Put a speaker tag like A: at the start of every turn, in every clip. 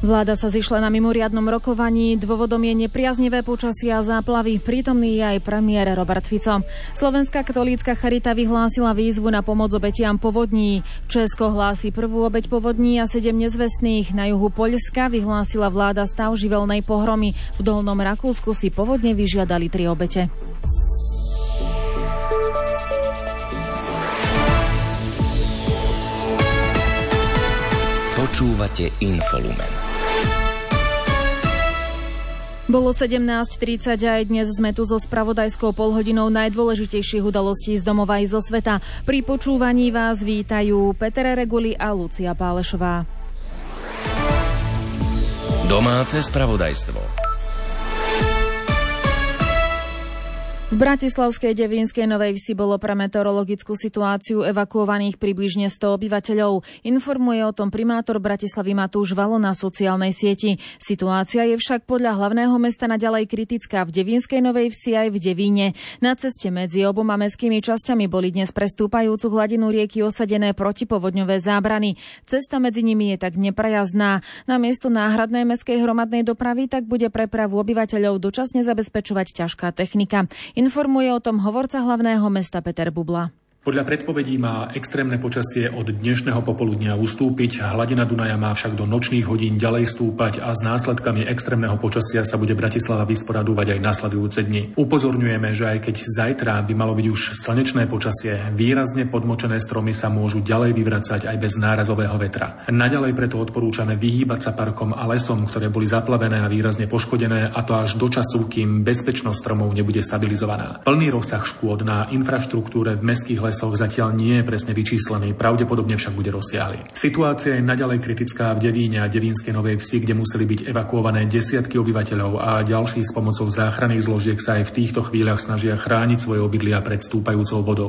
A: Vláda sa zišla na mimoriadnom rokovaní. Dôvodom je nepriaznivé počasie a záplavy. Prítomný je aj premiér Robert Fico. Slovenská katolícka charita vyhlásila výzvu na pomoc obetiam povodní. Česko hlási prvú obeť povodní a 7 nezvestných. Na juhu Poľska vyhlásila vláda stav živelnej pohromy. V Dolnom Rakúsku si povodne vyžiadali 3 obete.
B: Počúvate Infolumen.
A: Bolo 17:30 a aj dnes sme tu so spravodajskou polhodinou najdôležitejších udalostí z domova i zo sveta. Pri počúvaní vás vítajú Peter Reguli a Lucia Pálešová.
B: Domáce spravodajstvo.
A: V bratislavskej Devínskej Novej Vsi bolo pre meteorologickú situáciu evakuovaných približne 100 obyvateľov. Informuje o tom primátor Bratislavy Matúš Valo na sociálnej sieti. Situácia je však podľa hlavného mesta naďalej kritická v Devínskej Novej Vsi aj v Devíne. Na ceste medzi oboma mestskými časťami boli dnes pre stúpajúcu hladinu rieky osadené protipovodňové zábrany. Cesta medzi nimi je tak neprejazdná. Namiesto náhradnej mestskej hromadnej dopravy tak bude prepravu obyvateľov dočasne zabezpečovať ťažká technika. Informuje o tom hovorca hlavného mesta Peter Bubla.
C: Podľa predpovedí má extrémne počasie od dnešného popoludnia ustúpiť, hladina Dunaja má však do nočných hodín ďalej stúpať a s následkami extrémneho počasia sa bude Bratislava vysporadúvať aj nasledujúce dni. Upozorňujeme, že aj keď zajtra by malo byť už slnečné počasie, výrazne podmočené stromy sa môžu ďalej vyvracať aj bez nárazového vetra. Naďalej preto odporúčame vyhýbať sa parkom a lesom, ktoré boli zaplavené a výrazne poškodené, a to až do času, kým bezpečnosť stromov nebude stabilizovaná. Plný rozsah škôd na infraštruktúre v mestských lesoch zatiaľ nie je presne vyčíslený, pravdepodobne však bude rozsiahly. Situácia je naďalej kritická v Devíne a Devínskej Novej Vsi, kde museli byť evakuované desiatky obyvateľov a ďalší s pomocou záchranných zložiek sa aj v týchto chvíľach snažia chrániť svoje obydlia pred stúpajúcou vodou.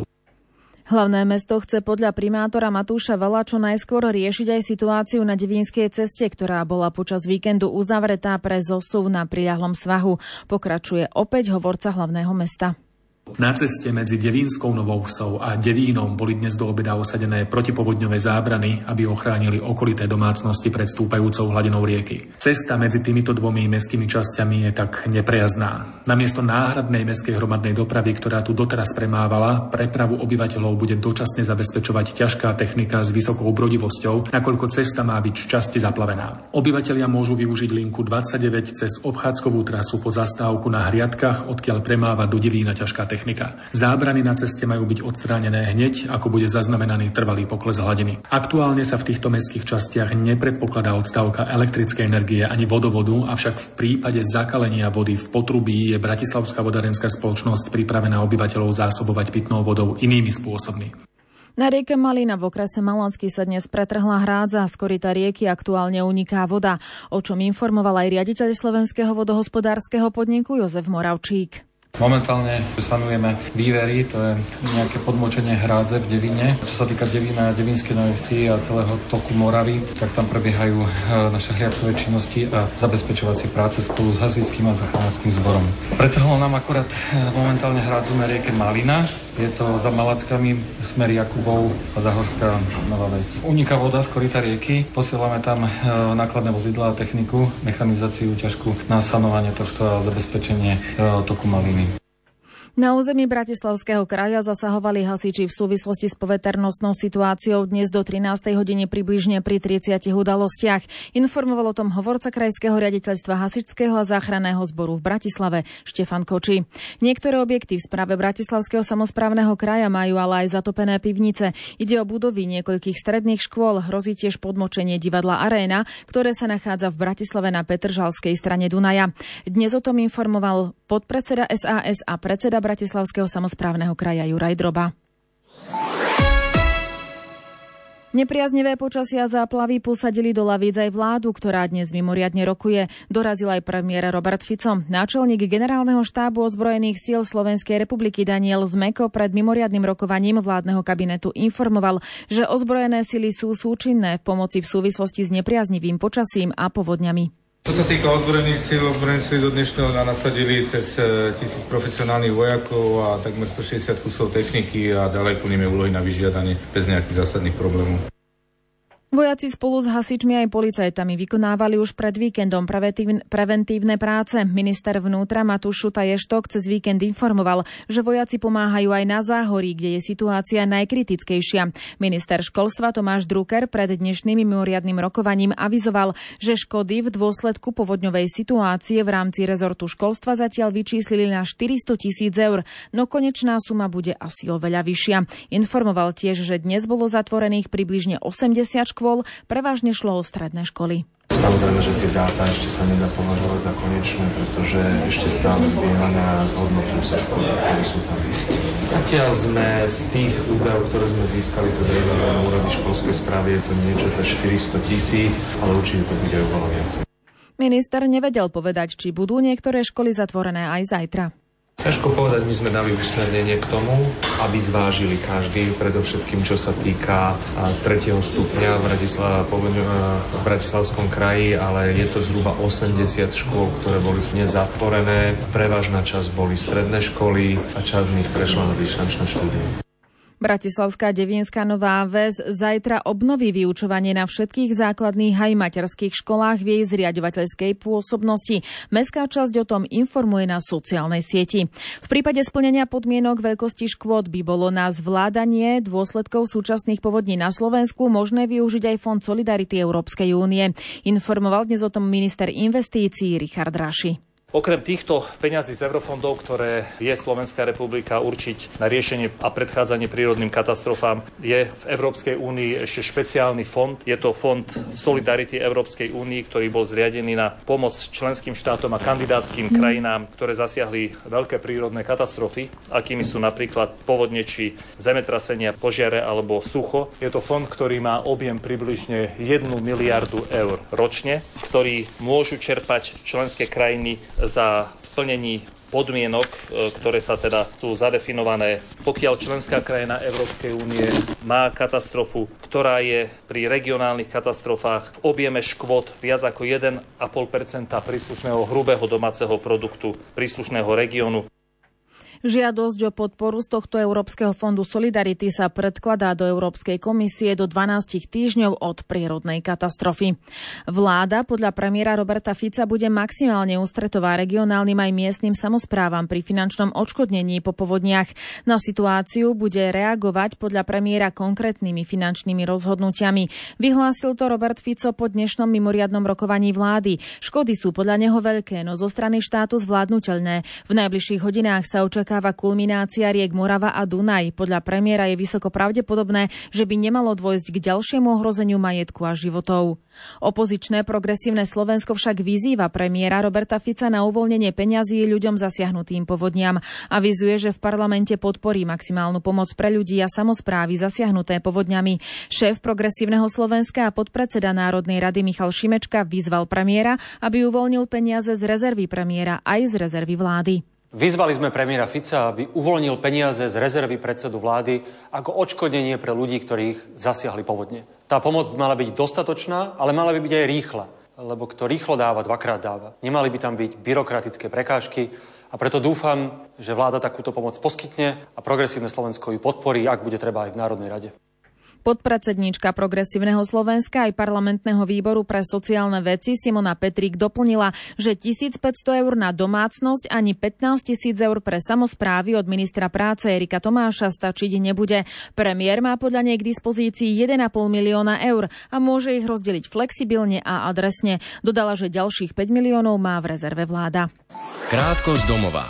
A: Hlavné mesto chce podľa primátora Matúša Vala čo najskôr riešiť aj situáciu na Devínskej ceste, ktorá bola počas víkendu uzavretá pre zosuv na priľahlom svahu. Pokračuje opäť hovorca hlavného mesta.
C: Na ceste medzi Devínskou Novou Vsou a Devínom boli dnes do obeda osadené protipovodňové zábrany, aby ochránili okolité domácnosti pred stúpajúcou hladinou rieky. Cesta medzi týmito dvomi mestskými časťami je tak neprejazdná. Namiesto náhradnej mestskej hromadnej dopravy, ktorá tu doteraz premávala, prepravu obyvateľov bude dočasne zabezpečovať ťažká technika s vysokou brodivosťou, nakoľko cesta má byť časti zaplavená. Obyvatelia môžu využiť linku 29 cez obchádzkovú trasu po zastávku na Hriadkach, odkiaľ premáva do Devína ťažká technika. Zábrany na ceste majú byť odstránené hneď, ako bude zaznamenaný trvalý pokles hladiny. Aktuálne sa v týchto mestských častiach nepredpokladá odstávka elektrickej energie ani vodovodu, avšak v prípade zakalenia vody v potrubí je Bratislavská vodárenská spoločnosť pripravená obyvateľov zásobovať pitnou vodou inými spôsobmi.
A: Na rieke Malina v okrese Malacký sa dnes pretrhla hrádza, z koryta rieky aktuálne uniká voda, o čom informoval aj riaditeľ Slovenského vodohospodárskeho podniku Jozef Moravčík.
D: Momentálne sanujeme vývery, to je nejaké podmočenie hrádze v Devíne. Čo sa týka Devína a Devínskej Novej Vsi a celého toku Moravy, tak tam prebiehajú naše hliadkové činnosti a zabezpečovacie práce spolu s hasičským a záchranárskym zborom. Pretrhlo nám akorát momentálne hrádzu na rieke Malina. Je to za Malackami, smer Jakubov a Zahorská Nová Ves. Uniká voda z koryta rieky, posielame tam nákladné vozidlá a techniku, mechanizáciu ťažkú na sanovanie tohto a zabezpečenie toku Maliny.
A: Na území Bratislavského kraja zasahovali hasiči v súvislosti s poveternostnou situáciou dnes do 13. hodiny približne pri 30 udalostiach. Informoval o tom hovorca krajského riaditeľstva hasičského a záchranného zboru v Bratislave Štefan Koči. Niektoré objekty v správe Bratislavského samosprávneho kraja majú ale aj zatopené pivnice. Ide o budovy niekoľkých stredných škôl, hrozí tiež podmočenie divadla Aréna, ktoré sa nachádza v Bratislave na Petržalskej strane Dunaja. Dnes o tom informoval podpredseda SAS a predseda Bratislavského samosprávneho kraja Juraj Droba. Nepriaznivé počasia a záplavy posadili do lavíc aj vládu, ktorá dnes mimoriadne rokuje. Dorazil aj premiér Robert Fico. Náčelník generálneho štábu ozbrojených síl Slovenskej republiky Daniel Zmeko pred mimoriadnym rokovaním vládneho kabinetu informoval, že ozbrojené sily sú súčinné v pomoci v súvislosti s nepriaznivým počasím a povodňami.
E: Čo sa týka ozbrojených síl do dnešného dňa nasadili cez 1000 profesionálnych vojakov a takmer 160 kusov techniky a ďalej plníme úlohy na vyžiadanie bez nejakých zásadných problémov.
A: Vojaci spolu s hasičmi aj policajtami vykonávali už pred víkendom preventívne práce. Minister vnútra Matúš Šutaj-Eštok cez víkend informoval, že vojaci pomáhajú aj na Záhorí, kde je situácia najkritickejšia. Minister školstva Tomáš Drucker pred dnešným mimoriadnym rokovaním avizoval, že škody v dôsledku povodňovej situácie v rámci rezortu školstva zatiaľ vyčíslili na 400 000 eur, no konečná suma bude asi oveľa vyššia. Informoval tiež, že dnes bolo zatvorených približne 80 škôl, prevažne šlo o stredné školy.
F: Samozrejme, že tie dáta ešte sa nedá považovať za konečné, pretože ešte stále zbiehame a zhodnocujú sa školy, ktoré sú tam. Zatiaľ sme z tých údajov, ktoré sme získali cez regionálne úrady školskej správy, je to niečo cez 400 000, ale určite to bude oveľa viac.
A: Minister nevedel povedať, či budú niektoré školy zatvorené aj zajtra.
F: Ťažko povedať, my sme dali usmernenie k tomu, aby zvážili každý, predovšetkým čo sa týka 3. stupňa v Bratislavskom kraji, ale je to zhruba 80 škôl, ktoré boli zatvorené. Prevažná časť boli stredné školy a časť z nich prešla na dištančné štúdium.
A: Bratislavská Devínska Nová Ves zajtra obnoví vyučovanie na všetkých základných aj materských školách v jej zriaďovateľskej pôsobnosti. Mestská časť o tom informuje na sociálnej sieti. V prípade splnenia podmienok veľkosti škôd by bolo na zvládanie dôsledkov súčasných povodní na Slovensku možné využiť aj Fond Solidarity Európskej únie. Informoval dnes o tom minister investícií Richard Raši.
G: Okrem týchto peňazí z eurofondov, ktoré vie Slovenská republika určiť na riešenie a predchádzanie prírodným katastrofám, je v Európskej únii ešte špeciálny fond. Je to Fond Solidarity Európskej únii, ktorý bol zriadený na pomoc členským štátom a kandidátskym krajinám, ktoré zasiahli veľké prírodné katastrofy, akými sú napríklad povodne či zemetrasenia, požiare alebo sucho. Je to fond, ktorý má objem približne 1 miliardu eur ročne, ktorý môžu čerpať členské krajiny za splnení podmienok, ktoré sa teda sú zadefinované. Pokiaľ členská krajina Európskej únie má katastrofu, ktorá je pri regionálnych katastrofách v objeme škôd viac ako 1,5% príslušného hrubého domáceho produktu príslušného regiónu.
A: Žiadosť o podporu z tohto Európskeho fondu Solidarity sa predkladá do Európskej komisie do 12 týždňov od prírodnej katastrofy. Vláda podľa premiéra Roberta Fica bude maximálne ústretová regionálnym aj miestnym samosprávam pri finančnom odškodnení po povodniach. Na situáciu bude reagovať podľa premiéra konkrétnymi finančnými rozhodnutiami. Vyhlásil to Robert Fico po dnešnom mimoriadnom rokovaní vlády. Škody sú podľa neho veľké, no zo strany štátu zvládnuteľné. V najbližších hodinách sa očakáva kulminácia riek Morava a Dunaj. Podľa premiéra je vysoko pravdepodobné, že by nemalo dôjsť k ďalšiemu ohrozeniu majetku a životov. Opozičné Progresívne Slovensko však vyzýva premiéra Roberta Fica na uvoľnenie peňazí ľuďom zasiahnutým povodniam. Avizuje, že v parlamente podporí maximálnu pomoc pre ľudí a samosprávy zasiahnuté povodňami. Šéf Progresívneho Slovenska a podpredseda Národnej rady Michal Šimečka vyzval premiéra, aby uvoľnil peniaze z rezervy premiéra aj z rezervy vlády.
H: Vyzvali sme premiéra Fica, aby uvoľnil peniaze z rezervy predsedu vlády ako odškodnenie pre ľudí, ktorých zasiahli povodne. Tá pomoc by mala byť dostatočná, ale mala by byť aj rýchla, lebo kto rýchlo dáva, dvakrát dáva. Nemali by tam byť byrokratické prekážky a preto dúfam, že vláda takúto pomoc poskytne a Progresívne Slovensko ju podporí, ak bude treba aj v Národnej rade.
A: Podpredsedníčka Progresívneho Slovenska aj parlamentného výboru pre sociálne veci Simona Petrík doplnila, že 1,500 eur na domácnosť ani 15 000 eur pre samosprávy od ministra práce Erika Tomáša stačiť nebude. Premiér má podľa nej k dispozícii 1,5 milióna eur a môže ich rozdeliť flexibilne a adresne. Dodala, že ďalších 5 miliónov má v rezerve vláda.
B: Krátko z domova.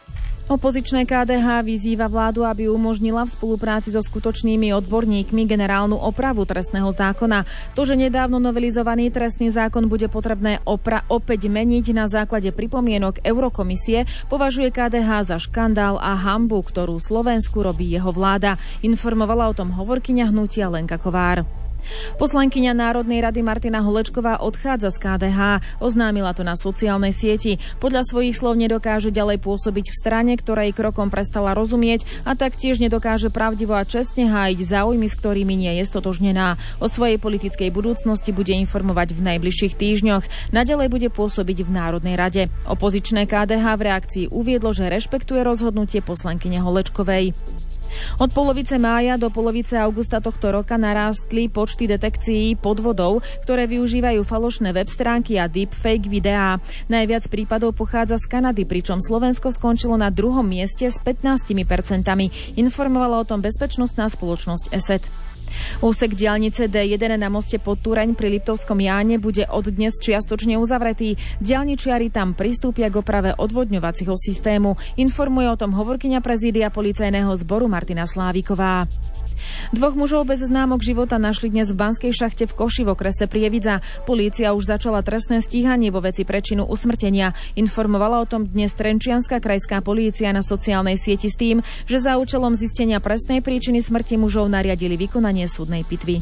A: Opozičné KDH vyzýva vládu, aby umožnila v spolupráci so skutočnými odborníkmi generálnu opravu trestného zákona. To, že nedávno novelizovaný trestný zákon bude potrebné opäť meniť na základe pripomienok Eurokomisie, považuje KDH za škandál a hanbu, ktorú Slovensku robí jeho vláda. Informovala o tom hovorkyňa hnutia Lenka Kovár. Poslankyňa Národnej rady Martina Holečková odchádza z KDH. Oznámila to na sociálnej sieti. Podľa svojich slov nedokáže ďalej pôsobiť v strane, ktorej krokom prestala rozumieť, a taktiež nedokáže pravdivo a čestne hájiť záujmy, s ktorými nie je stotožnená. O svojej politickej budúcnosti bude informovať v najbližších týždňoch. Naďalej bude pôsobiť v Národnej rade. Opozičné KDH v reakcii uviedlo, že rešpektuje rozhodnutie poslankyne Holečkovej. Od polovice mája do polovice augusta tohto roka narástli počty detekcií podvodov, ktoré využívajú falošné web stránky a deepfake videá. Najviac prípadov pochádza z Kanady, pričom Slovensko skončilo na 2. mieste s 15%. Informovala o tom bezpečnostná spoločnosť ESET. Úsek diaľnice D1 na moste Podtúraň pri Liptovskom Jáne bude od dnes čiastočne uzavretý. Diaľničiari tam pristúpia k oprave odvodňovacieho systému. Informuje o tom hovorkyňa prezídia policajného zboru Martina Sláviková. 2 mužov bez známok života našli dnes v Banskej šachte v Koši v okrese Prievidza. Polícia už začala trestné stíhanie vo veci prečinu usmrtenia. Informovala o tom dnes Trenčianska krajská polícia na sociálnej sieti s tým, že za účelom zistenia presnej príčiny smrti mužov nariadili vykonanie súdnej pitvy.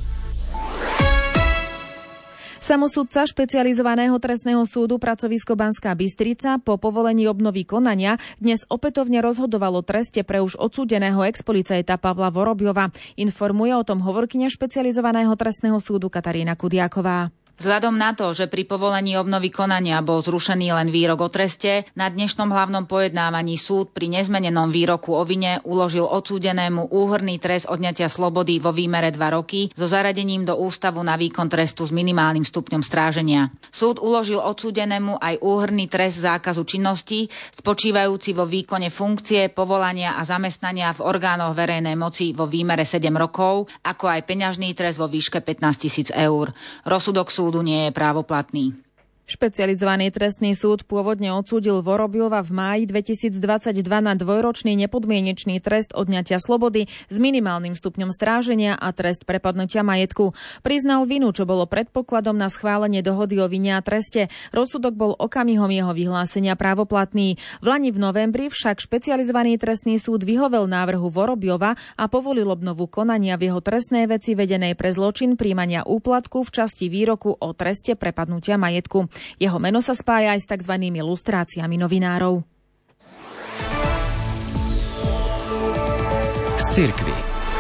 A: Samosudca špecializovaného trestného súdu pracovisko Banská Bystrica po povolení obnovy konania dnes opätovne rozhodoval o treste pre už odsúdeného expolicajta Pavla Vorobiova. Informuje o tom hovorkyňa špecializovaného trestného súdu Katarína Kudiaková.
I: Vzhľadom na to, že pri povolení obnovy konania bol zrušený len výrok o treste, na dnešnom hlavnom pojednávaní súd pri nezmenenom výroku o vine uložil odsúdenému úhrný trest odňatia slobody vo výmere 2 roky so zaradením do ústavu na výkon trestu s minimálnym stupňom stráženia. Súd uložil odsúdenému aj úhrný trest zákazu činnosti spočívajúci vo výkone funkcie, povolania a zamestnania v orgánoch verejnej moci vo výmere 7 rokov, ako aj peňažný trest vo výške 15 000 eur. Rozsudok súdu nie je právoplatný.
A: Špecializovaný trestný súd pôvodne odsúdil Vorobiova v máji 2022 na 2-ročný nepodmienečný trest odňatia slobody s minimálnym stupňom stráženia a trest prepadnutia majetku. Priznal vinu, čo bolo predpokladom na schválenie dohody o vine a treste. Rozsudok bol okamihom jeho vyhlásenia právoplatný. Vlani v novembri však špecializovaný trestný súd vyhovel návrhu Vorobiova a povolil obnovu konania v jeho trestnej veci vedenej pre zločin prijímania úplatku v časti výroku o treste prepadnutia majetku. Jeho meno sa spája aj s tzv. Lustráciami novinárov.
B: Z cirkvi.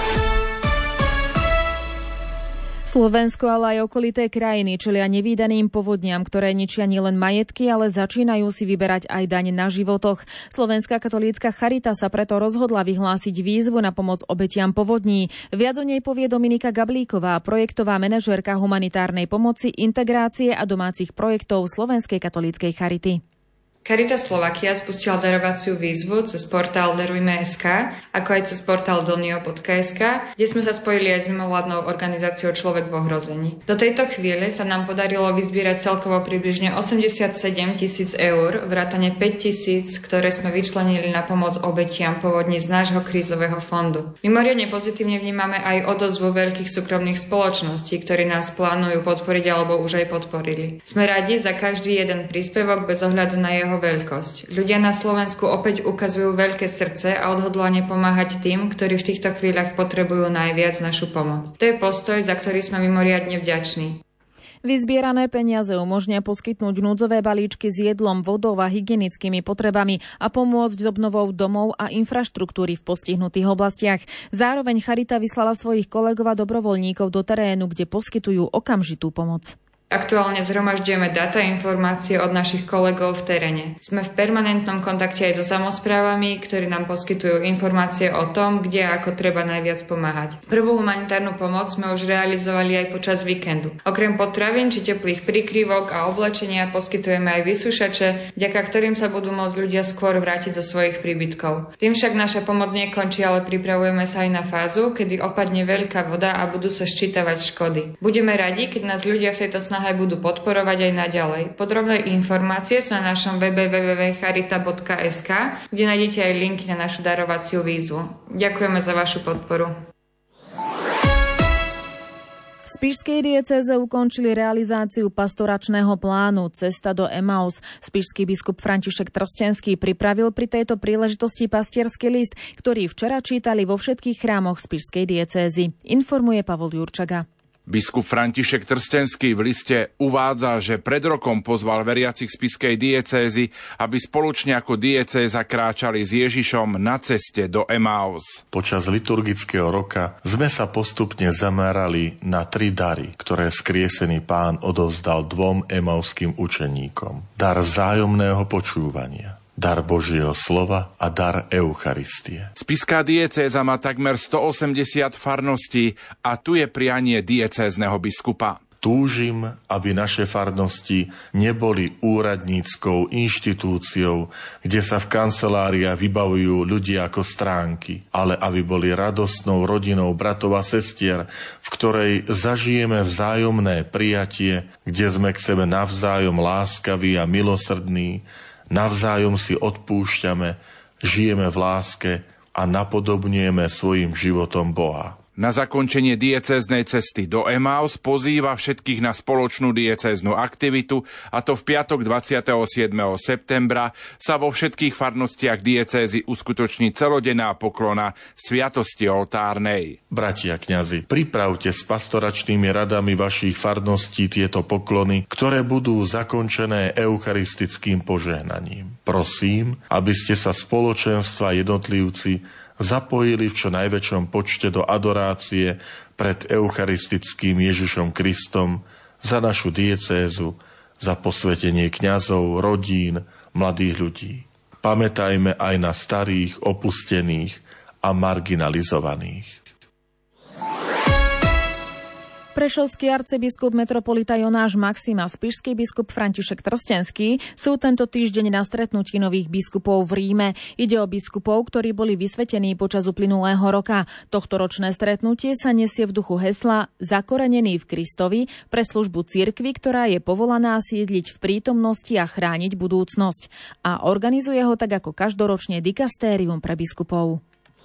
A: Slovensko, ale aj okolité krajiny čelia nevídaným povodniam, ktoré ničia nielen majetky, ale začínajú si vyberať aj daň na životoch. Slovenská katolícka charita sa preto rozhodla vyhlásiť výzvu na pomoc obetiam povodní. Viac o nej povie Dominika Gablíková, projektová manažérka humanitárnej pomoci, integrácie a domácich projektov Slovenskej katolíckej charity.
J: Caritas Slovakia spustila darovaciu výzvu cez portál Darujme.sk, ako aj cez portál Donio.sk, kde sme sa spojili aj s mimovládnou organizáciou Človek v ohrození. Do tejto chvíle sa nám podarilo vyzbierať celkovo približne 87 000 eur, vrátane 5 000, ktoré sme vyčlenili na pomoc obetiam povodní z nášho krízového fondu. Mimoriadne pozitívne vnímame aj odozvu veľkých súkromných spoločností, ktorí nás plánujú podporiť alebo už aj podporili. Sme radi za každý jeden príspevok bez ohľadu na jeho veľkosť. Ľudia na Slovensku opäť ukazujú veľké srdce a odhodlanie pomáhať tým, ktorí v týchto chvíľach potrebujú najviac našu pomoc. To je postoj, za ktorý sme mimoriadne vďační.
A: Vyzbierané peniaze umožnia poskytnúť núdzové balíčky s jedlom, vodou a hygienickými potrebami a pomôcť s obnovou domov a infraštruktúry v postihnutých oblastiach. Zároveň charita vyslala svojich kolegov a dobrovoľníkov do terénu, kde poskytujú okamžitú pomoc.
J: Aktuálne zhromažďujeme dáta a informácie od našich kolegov v teréne. Sme v permanentnom kontakte aj so samosprávami, ktorí nám poskytujú informácie o tom, kde a ako treba najviac pomáhať. Prvú humanitárnu pomoc sme už realizovali aj počas víkendu. Okrem potravín či teplých príkrývok a oblečenia poskytujeme aj vysúšače, vďaka ktorým sa budú môcť ľudia skôr vrátiť do svojich príbytkov. Tým však naša pomoc nekončí, ale pripravujeme sa aj na fázu, kedy opadne veľká voda a budú sa ščítavať škody. Budeme radi, keď nás ľudia v tejto snahe budú podporovať aj naďalej. Podrobné informácie sú na našom webe www.charita.sk, kde nájdete aj linky na našu darovaciu výzvu. Ďakujeme za vašu podporu.
A: V spišskej diecéze ukončili realizáciu pastoračného plánu Cesta do Emaus. Spišský biskup František Trstenský pripravil pri tejto príležitosti pastierský list, ktorý včera čítali vo všetkých chrámoch spišskej diecézy. Informuje Pavol Jurčaga.
K: Biskup František Trstenský v liste uvádza, že pred rokom pozval veriacich spišskej diecézy, aby spoločne ako diecéza kráčali s Ježišom na ceste do Emaus.
L: Počas liturgického roka sme sa postupne zamerali na 3 dary, ktoré skriesený Pán odovzdal 2 emauským učeníkom. Dar vzájomného počúvania, dar Božieho slova a dar Eucharistie.
K: Spišská diecéza má takmer 180 farností a tu je prianie diecézneho biskupa.
L: Túžim, aby naše farnosti neboli úradníckou inštitúciou, kde sa v kanceláriách vybavujú ľudia ako stránky, ale aby boli radostnou rodinou bratov a sestier, v ktorej zažijeme vzájomné prijatie, kde sme k sebe navzájom láskaví a milosrdní, navzájom si odpúšťame, žijeme v láske a napodobňujeme svojim životom Boha.
K: Na zakončenie diecéznej cesty do Emaus pozýva všetkých na spoločnú diecéznu aktivitu, a to v piatok 27. septembra sa vo všetkých farnostiach diecézy uskutoční celodenná poklona sviatosti oltárnej.
L: Bratia kňazi, pripravte s pastoračnými radami vašich farností tieto poklony, ktoré budú zakončené eucharistickým požehnaním. Prosím, aby ste sa spoločenstva jednotlivci zapojili v čo najväčšom počte do adorácie pred eucharistickým Ježišom Kristom za našu diecézu, za posvetenie kňazov, rodín, mladých ľudí. Pamätajme aj na starých, opustených a marginalizovaných.
A: Prešovský arcibiskup metropolita Jonáš Maxim a spišský biskup František Trstenský sú tento týždeň na stretnutí nových biskupov v Ríme. Ide o biskupov, ktorí boli vysvetení počas uplynulého roka. Tohtoročné stretnutie sa nesie v duchu hesla Zakorenený v Kristovi pre službu cirkvi, ktorá je povolaná sídliť v prítomnosti a chrániť budúcnosť. A organizuje ho tak ako každoročne dikastérium pre biskupov.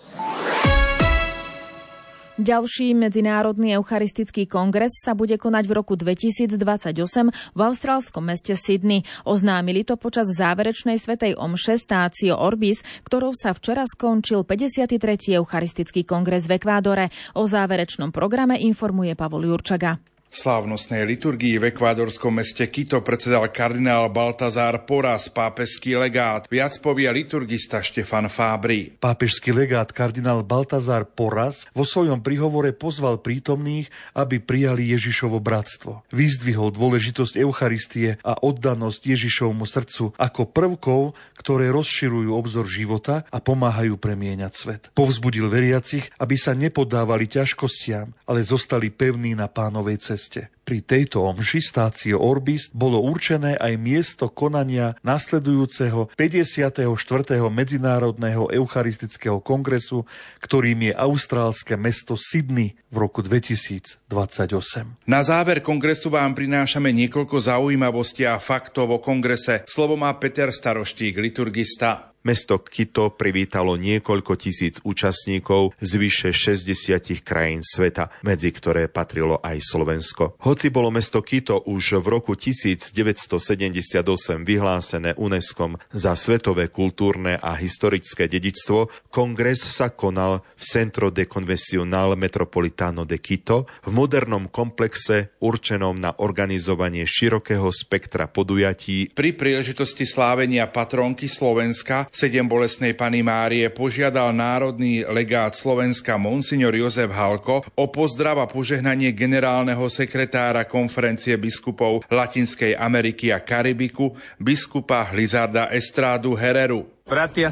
A: Ďalší medzinárodný eucharistický kongres sa bude konať v roku 2028 v austrálskom meste Sydney. Oznámili to počas záverečnej svätej omše Stácio Orbis, ktorou sa včera skončil 53. eucharistický kongres v Ekvádore. O záverečnom programe informuje Pavol Jurčaga.
K: Slávnostnej liturgii v ekvádorskom meste Quito predsedal kardinál Baltazar Porras, pápežský legát. Viac povie liturgista Štefan Fábri.
M: Pápežský legát kardinál Baltazar Porras vo svojom príhovore pozval prítomných, aby prijali Ježišovo bratstvo. Vyzdvihol dôležitosť Eucharistie a oddanosť Ježišovmu srdcu ako prvkov, ktoré rozširujú obzor života a pomáhajú premieňať svet. Povzbudil veriacich, aby sa nepodávali ťažkostiam, ale zostali pevní na Pánovej ceste. Pri tejto omši Stácio Orbis bolo určené aj miesto konania nasledujúceho 54. Medzinárodného eucharistického kongresu, ktorým je austrálske mesto Sydney v roku 2028.
K: Na záver kongresu vám prinášame niekoľko zaujímavostí a faktov o kongrese. Slovo má Peter Staroštík, liturgista.
N: Mesto Quito privítalo niekoľko tisíc účastníkov z vyše 60 krajín sveta, medzi ktoré patrilo aj Slovensko. Hoci bolo mesto Quito už v roku 1978 vyhlásené UNESCO za svetové kultúrne a historické dedičstvo, kongres sa konal v Centro de Convencional Metropolitano de Quito, v modernom komplexe určenom na organizovanie širokého spektra podujatí.
K: Pri príležitosti slávenia patrónky Slovenska 7 bolestnej Panny Márie požiadal národný legát Slovenska monsignor Jozef Halko o pozdrav a požehnanie generálneho sekretára konferencie biskupov Latinskej Ameriky a Karibiku, biskupa Lizarda Estrádu Hereru.
O: Bratia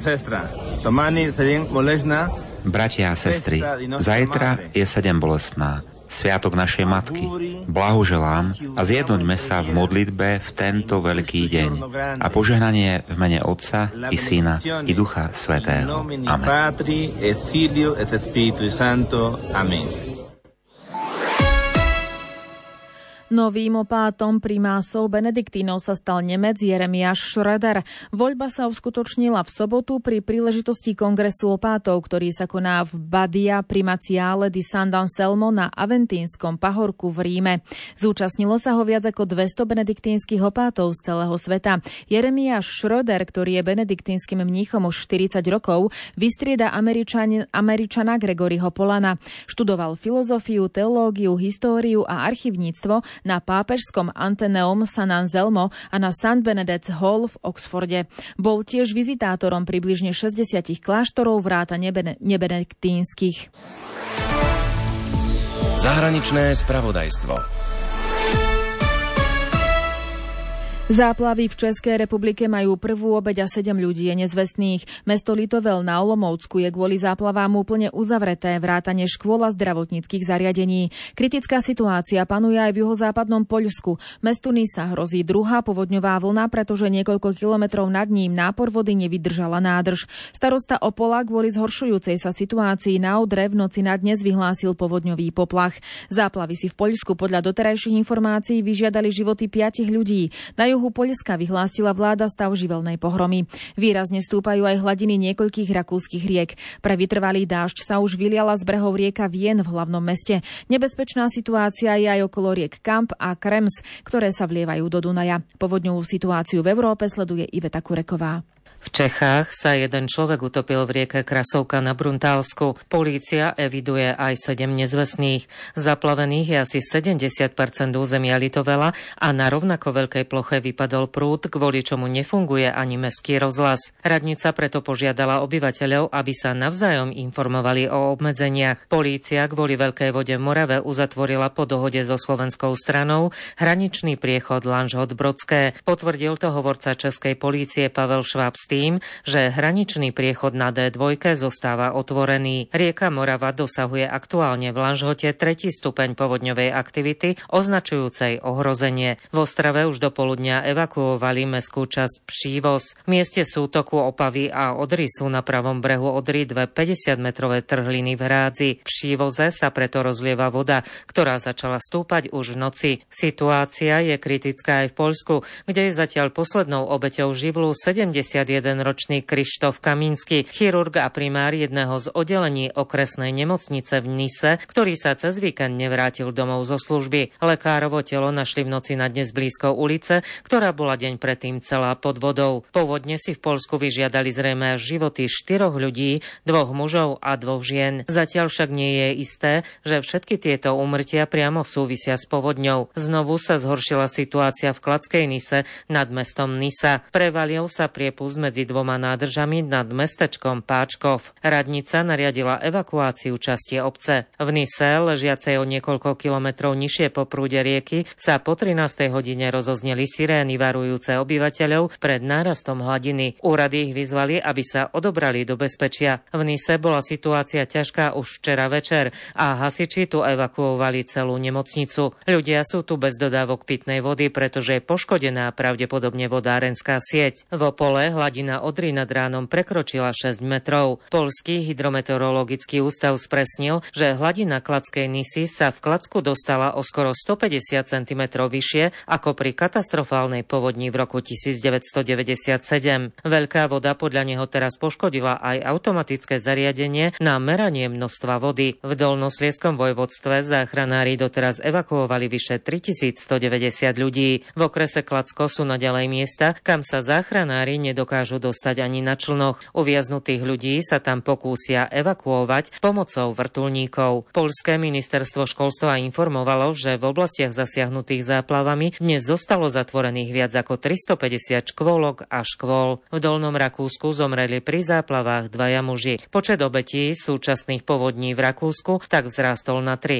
O: a sestry, zajtra je 7 bolestná, sviatok našej Matky. Blahoželám a zjednoťme sa v modlitbe v tento veľký deň. A požehnanie v mene Otca i Syna i Ducha Svätého. Amen.
A: Novým opátom primásov benediktínov sa stal Nemec Jeremiáš Schröder. Voľba sa uskutočnila v sobotu pri príležitosti kongresu opátov, ktorý sa koná v Badia Primaciale di San Anselmo na Aventínskom pahorku v Ríme. Zúčastnilo sa ho viac ako 200 benediktínskych opátov z celého sveta. Jeremiáš Schröder, ktorý je benediktínskym mníchom už 40 rokov, vystrieda Američana Gregoryho Polana. Študoval filozofiu, teológiu, históriu a archivníctvo na pápežskom Atheneum San Anselmo a na St. Benedet's Hall v Oxforde. Bol tiež vizitátorom približne 60 kláštorov vrátane nebenediktínskych.
B: Zahraničné spravodajstvo.
A: Záplavy v Českej republike majú prvú obeť a 7 ľudí je nezvestných. Mesto Litovel na Olomoucku je kvôli záplavám úplne uzavreté, vrátane škôl a zdravotníckych zariadení. Kritická situácia panuje aj v juhozápadnom Poľsku. Mestu Nisa hrozí druhá povodňová vlna, pretože niekoľko kilometrov nad ním nápor vody nevydržala nádrž. Starosta Opola kvôli zhoršujúcej sa situácii na Odre v noci na dnes vyhlásil povodňový poplach. Záplavy si v Poľsku podľa doterajších informácií vyžiadali životy 5 ľudí. Na juhu Poľska vyhlásila vláda stav živelnej pohromy. Výrazne stúpajú aj hladiny niekoľkých rakúskych riek. Pre vytrvalý dážď sa už vyliala z brehov rieka Vien v hlavnom meste. Nebezpečná situácia je aj okolo riek Kamp a Krems, ktoré sa vlievajú do Dunaja. Povodňovú situáciu v Európe sleduje Iveta Kureková.
P: V Čechách sa jeden človek utopil v rieke Krasovka na Bruntálsku. Polícia eviduje aj 7 nezvestných. Zaplavených je asi 70% územia Litovela a na rovnako veľkej ploche vypadol prúd, kvôli čomu nefunguje ani mestský rozhlas. Radnica preto požiadala obyvateľov, aby sa navzájom informovali o obmedzeniach. Polícia kvôli veľkej vode v Morave uzatvorila po dohode so slovenskou stranou hraničný priechod Lanžhot-Brodské. Potvrdil to hovorca českej polície Pavel Šváb s tým, že hraničný priechod na D2 zostáva otvorený. Rieka Morava dosahuje aktuálne v Lanžhote 3. stupeň povodňovej aktivity, označujúcej ohrozenie. V Ostrave už do poludnia evakuovali mestskú časť Přívoz. V mieste sútoku Opavy a Odry sú na pravom brehu Odry dve 50-metrové trhliny v Hrádzi. V Přívoze sa preto rozlieva voda, ktorá začala stúpať už v noci. Situácia je kritická aj v Poľsku, kde je zatiaľ poslednou obeťou živlu 71-ročný Krištof Kamínsky, chirurg a primár jedného z oddelení okresnej nemocnice v Nise, ktorý sa cez víkend nevrátil domov zo služby. Lekárovo telo našli v noci na dnes blízko ulice, ktorá bola deň predtým celá pod vodou. Povodne si v Poľsku vyžiadali zrejme životy 4 ľudí, 2 mužov a 2 žien. Zatiaľ však nie je isté, že všetky tieto úmrtia priamo súvisia s povodňou. Znovu sa zhoršila situácia v Kladskej Nise nad mestom Nisa. Prevalil sa priepust medzi 2 nádržami nad mestečkom Páčkov. Radnica nariadila evakuáciu časti obce. V Nise, ležiacej o niekoľko kilometrov nižšie po prúde rieky, sa po 13. hodine rozozneli sirény varujúce obyvateľov pred nárastom hladiny. Úrady ich vyzvali, aby sa odobrali do bezpečia. V Nise bola situácia ťažká už včera večer a hasiči tu evakuovali celú nemocnicu. Ľudia sú tu bez dodávok pitnej vody, pretože je poškodená pravdepodobne vodárenská sieť. V Opole hladina Odry nad ránom prekročila 6 metrov. Poľský hydrometeorologický ústav spresnil, že hladina Kladskej Nisy sa v Kladsku dostala o skoro 150 cm vyššie ako pri katastrofálnej povodni v roku 1997. Veľká voda podľa neho teraz poškodila aj automatické zariadenie na meranie množstva vody. V Dolnoslieskom vojvodstve záchranári doteraz evakuovali vyše 3190 ľudí. V okrese Kladsko sú naďalej miesta, kam sa záchranári nedokážu dostať ani na člnoch. Uviaznutých ľudí sa tam pokúsia evakuovať pomocou vrtuľníkov. Poľské ministerstvo školstva informovalo, že v oblastiach zasiahnutých záplavami dnes zostalo zatvorených viac ako 350 škôlok a škôl. V Dolnom Rakúsku zomreli pri záplavách 2 muži. Počet obetí súčasných povodní v Rakúsku tak vzrástol na 3.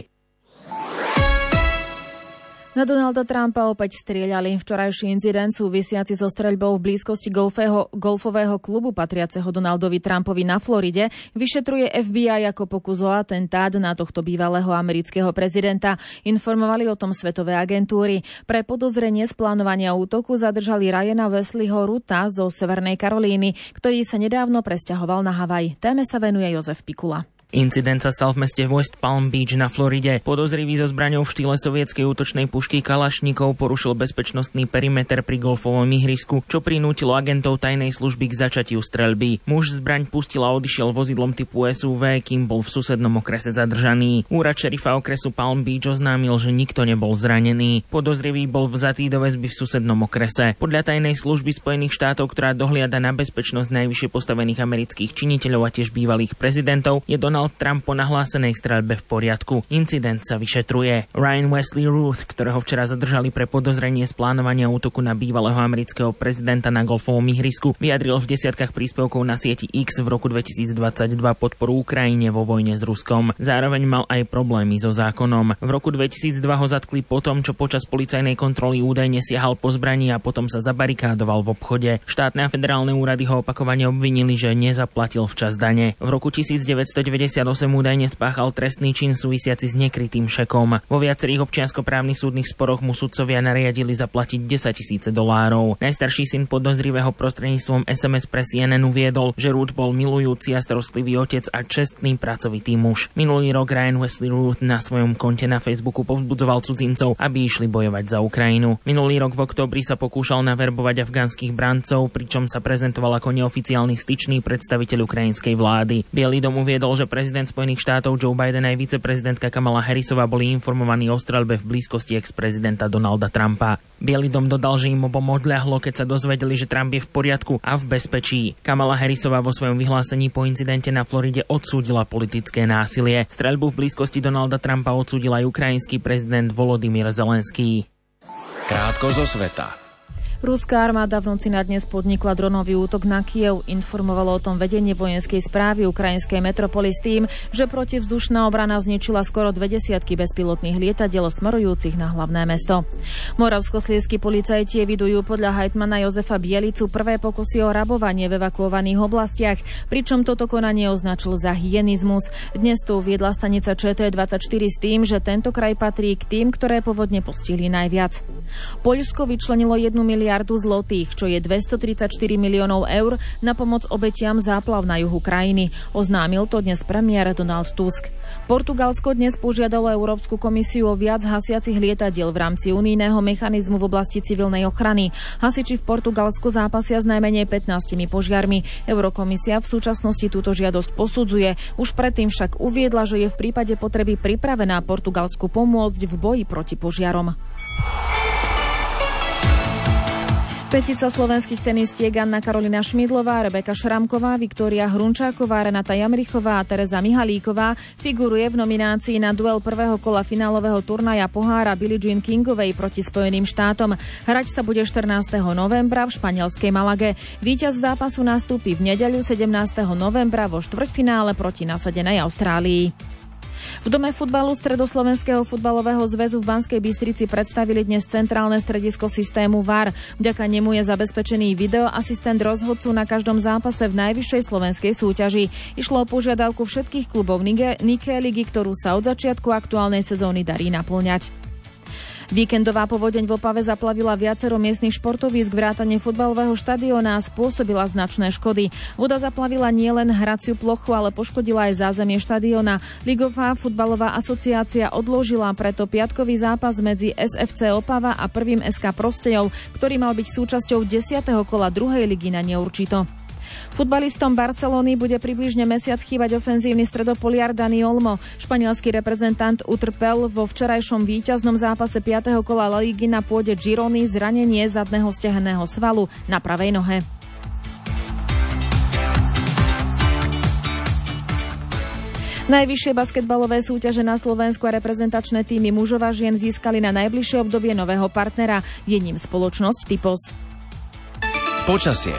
A: Na Donalda Trumpa opäť strieľali. Včorajší incident súvisiaci so streľbou v blízkosti golfového klubu patriaceho Donaldovi Trumpovi na Floride vyšetruje FBI ako pokus o atentát na tohto bývalého amerického prezidenta. Informovali o tom svetové agentúry. Pre podozrenie z plánovania útoku zadržali Ryana Wesleyho Ruta zo Severnej Karolíny, ktorý sa nedávno presťahoval na Havaj. Téme sa venuje Jozef Pikula.
Q: Incident sa stal v meste West Palm Beach na Floride. Podozrivý so zbraňou v štýle sovietskej útočnej pušky Kalašnikov porušil bezpečnostný perimeter pri golfovom ihrisku, čo prinútilo agentov tajnej služby k začatiu streľby. Muž zbraň pustil a odišiel vozidlom typu SUV, kým bol v susednom okrese zadržaný. Úrad šerifa okresu Palm Beach oznámil, že nikto nebol zranený. Podozrivý bol vzatý do väzby v susednom okrese. Podľa tajnej služby Spojených štátov, ktorá dohliada na bezpečnosť najvyššie postavených amerických činiteľov a tiež bývalých prezidentov, je Donald Trump po nahlásenej streľbe v poriadku. Incident sa vyšetruje. Ryan Wesley Ruth, ktorého včera zadržali pre podozrenie z plánovania útoku na bývalého amerického prezidenta na golfovom ihrisku, vyjadril v desiatkách príspevkov na sieti X v roku 2022 podporu Ukrajine vo vojne s Ruskom. Zároveň mal aj problémy so zákonom. V roku 2002 ho zatkli po tom, čo počas policajnej kontroly údajne siahal po zbraní a potom sa zabarikádoval v obchode. Štátne a federálne úrady ho opakovane obvinili, že nezaplatil včas dane. V roku 1998 údajne spáchal trestný čin súvisiaci s nekrytým šekom. Vo viacerých občianskoprávnych súdnych sporoch mu sudcovia nariadili zaplatiť $10,000. Najstarší syn podozrivého prostredníctvom SMS pre CNN uviedol, že Ruth bol milujúci a starostlivý otec a čestný pracovitý muž. Minulý rok Ryan Wesley Ruth na svojom konte na Facebooku povzbudzoval cudzincov, aby išli bojovať za Ukrajinu. Minulý rok v októbri sa pokúšal naverbovať afgánskych brancov, pričom sa prezentoval ako neoficiálny styčný predstaviteľ ukrajinskej vlády. Bielý dom uviedol, že prezident Spojených štátov Joe Biden aj viceprezidentka Kamala Harrisová boli informovaní o streľbe v blízkosti ex-prezidenta Donalda Trumpa. Bielý dom dodal, že im obom odľahlo, keď sa dozvedeli, že Trump je v poriadku a v bezpečí. Kamala Harrisová vo svojom vyhlásení po incidente na Floride odsúdila politické násilie. Streľbu v blízkosti Donalda Trumpa odsúdil aj ukrajinský prezident Volodymyr Zelenský.
B: Krátko zo sveta.
A: Ruská armáda v noci na dnes podnikla dronový útok na Kyjev. Informovalo o tom vedenie vojenskej správy ukrajinskej metropoly s tým, že protivzdušná obrana zničila skoro 20 bezpilotných lietadiel smerujúcich na hlavné mesto. Moravskoslezskí policajti evidujú podľa hejtmana Jozefa Bielicu prvé pokusy o rabovanie v evakuovaných oblastiach, pričom toto konanie označil za hyenizmus. Dnes tu uviedla stanica ČT24 s tým, že tento kraj patrí k tým, ktoré povodne postihli najviac. Poľsko vyčlenilo 1 miliardu zlotých, čo je 234 miliónov eur, na pomoc obetiam záplav na juhu krajiny. Oznámil to dnes premiér Donald Tusk. Portugalsko dnes požiadalo Európsku komisiu o viac hasiacich lietadiel v rámci unijného mechanizmu v oblasti civilnej ochrany. Hasiči v Portugalsku zápasia s najmenej 15 požiarmi. Eurokomisia v súčasnosti túto žiadosť posudzuje. Už predtým však uviedla, že je v prípade potreby pripravená Portugalsku pomôcť v boji proti požiarom. Petica slovenských tenistiek Anna Karolina Šmídlová, Rebeka Šramková, Viktória Hrunčáková, Renata Jamrichová a Tereza Mihalíková figuruje v nominácii na duel prvého kola finálového turnaja pohára Billie Jean Kingovej proti Spojeným štátom. Hrať sa bude 14. novembra v španielskej Malage. Víťaz zápasu nastúpi v nedeľu 17. novembra vo štvrťfinále proti nasadenej Austrálii. V dome futbalu Stredoslovenského futbalového zväzu v Banskej Bystrici predstavili dnes centrálne stredisko systému VAR. Vďaka nemu je zabezpečený videoasistent rozhodcu na každom zápase v najvyššej slovenskej súťaži. Išlo o požiadavku všetkých klubov Nike ligy, ktorú sa od začiatku aktuálnej sezóny darí naplňať. Víkendová povodeň v Opave zaplavila viacero miestnych športovísk vrátane futbalového štadióna a spôsobila značné škody. Voda zaplavila nielen hraciu plochu, ale poškodila aj zázemie štadióna. Ligová futbalová asociácia odložila preto piatkový zápas medzi SFC Opava a prvým SK Prostejov, ktorý mal byť súčasťou 10. kola druhej ligy na neurčito. Futbalistom Barcelony bude približne mesiac chýbať ofenzívny stredopoliar Dani Olmo. Španielský reprezentant utrpel vo včerajšom víťaznom zápase 5. kola La Ligy na pôde Girony zranenie zadného stehenného svalu na pravej nohe. Najvyššie basketbalové súťaže na Slovensku a reprezentačné týmy mužov a žien získali na najbližšie obdobie nového partnera. Je ním spoločnosť Typos.
B: Počasie.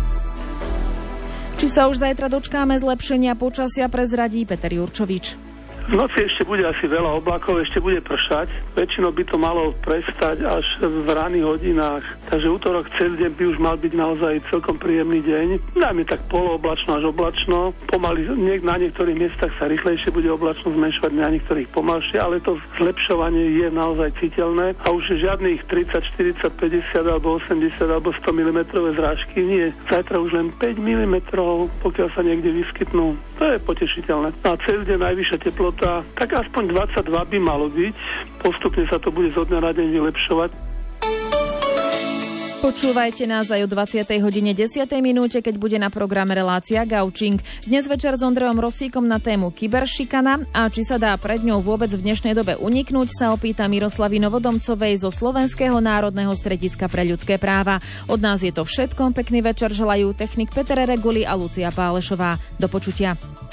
A: Či sa už zajtra dočkáme zlepšenia počasia, prezradí Peter Jurčovič.
R: V noci ešte bude asi veľa oblakov, ešte bude pršať. Väčšinou by to malo prestať až v ranných hodinách. Takže útorok cez deň by už mal byť naozaj celkom príjemný deň. Najmä tak polooblačno až oblačno. Pomaly na niektorých miestach sa rýchlejšie bude oblačno zmenšovať, na niektorých pomalšie, ale to zlepšovanie je naozaj citeľné. A už žiadnych 30, 40, 50 alebo 80 alebo 100 mm zrážky nie. Zajtra už len 5 mm, pokiaľ sa niekde vyskytnú. To je potešiteľné. A cez deň najvyššia teplota tak aspoň 22 by malo byť. Postupne sa to bude zo dňa na deň vylepšovať.
A: Počúvajte nás aj o 20:10, keď bude na programe relácia Gaučing. Dnes večer s Ondrejom Rosíkom na tému kyberšikana a či sa dá pred ňou vôbec v dnešnej dobe uniknúť, sa opýta Miroslavy Novodomcovej zo Slovenského národného strediska pre ľudské práva. Od nás je to všetko. Pekný večer želajú technik Peter Reguli a Lucia Pálešová. Do počutia.